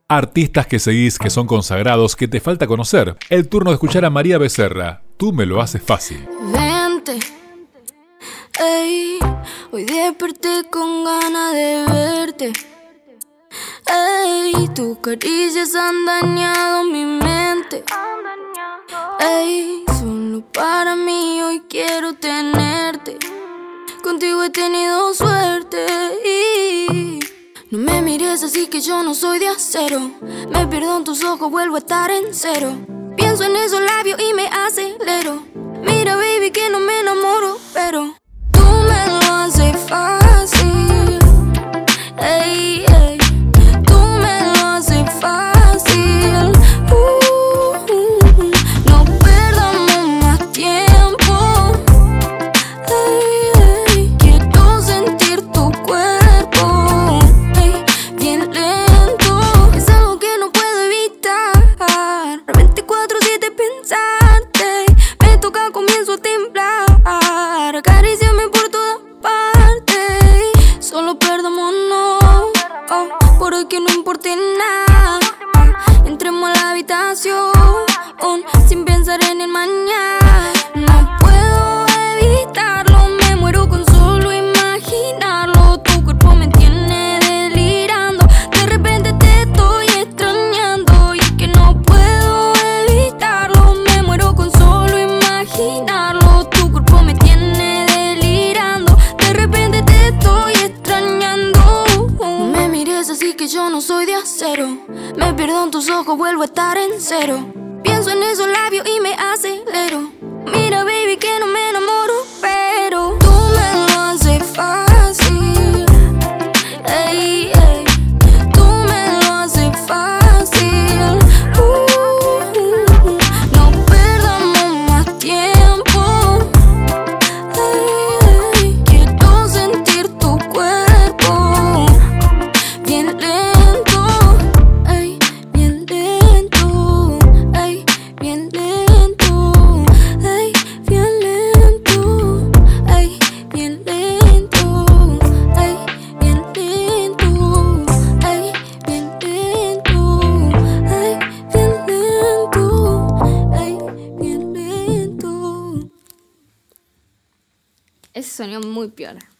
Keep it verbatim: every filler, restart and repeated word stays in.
Artistas que seguís, que son consagrados, que te falta conocer. El turno de escuchar a María Becerra. Tú me lo haces fácil. Vente, ey, hoy desperté con ganas de verte. Ey, tus caricias han dañado mi mente. Ey, solo para mí hoy quiero tenerte. Contigo he tenido suerte y no me mires así que yo no soy de acero. Me pierdo en tus ojos, vuelvo a estar en cero. Pienso en esos labios y me acelero. Mira baby que no me enamoro, pero tú me lo haces fácil. Ey, ey, tú me lo haces fácil. uh, uh, No perdamos más tiempo. Ey, ey, quiero sentir tu cuerpo. Ey, bien lento. Es algo que no puedo evitar. veinticuatro siete pensarte. Me toca, comienzo a temblar. Acaríciame por todas partes. Solo perdámonos, oh, por hoy que no importe nada. Entremos a la habitación oh, sin pensar en el mañana. No puedo evitarlo, me muero con solo imaginarlo. Tu cuerpo me tiene delirando. De repente te estoy extrañando. Y es que no puedo evitarlo, me muero con solo imaginarlo. Tu cuerpo me tiene delirando. De repente te estoy extrañando. No me mires así que yo no soy de acero. Me pierdo en tus ojos, vuelvo a estar en cero. Pienso en esos labios y me acelero. Mira baby que no me enamoro, pero tú me lo haces fácil. Ey, ey, tú me lo haces fácil. uh, uh, No perdamos más tiempo. Ey, ey, quiero sentir tu cuerpo. Bien lento, ey, bien lento, ey, bien lento, ey, bien lento, ey, bien lento, ey, bien lento, ey, bien lento, ey, bien lento, ey, bien lento. Ese sonido muy piola.